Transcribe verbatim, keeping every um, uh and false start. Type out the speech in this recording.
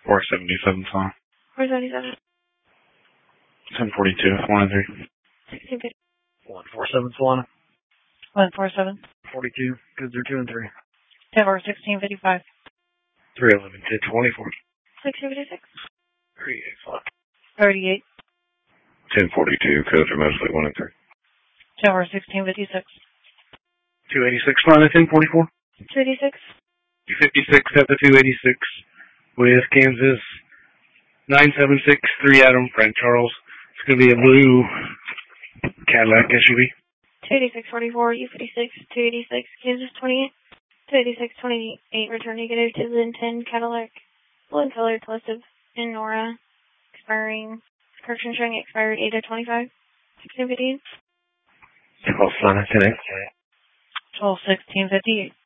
four seventy-seven, Solana. four seventy-seven. ten forty-two, one and three. sixteen fifty. one four seven, Solana. one four seven. forty-two, goods are two and three. ten four sixteen fifty-five. three eleven, ten twenty-four. sixteen fifty-six. three eight five. thirty-eight. ten forty-two, codes are mostly one and three. ten four sixteen fifty-six. two eighty-six, Solana, ten forty-four. two eighty-six. two fifty-six at the two eighty-six with Kansas nine seven six, three Adam, Frank Charles. It's going to be a blue Cadillac S U V. two eighty-six forty-four, U fifty-six, two eighty-six, Kansas twenty-eight, two eighty-six twenty-eight, return negative to Lynn ten, Cadillac, blue and colored, listed in Nora, expiring, correction showing expired eight of twenty-five, sixteen fifty-eight. twelve, Solana, ten eight. twelve sixteen fifty-eight.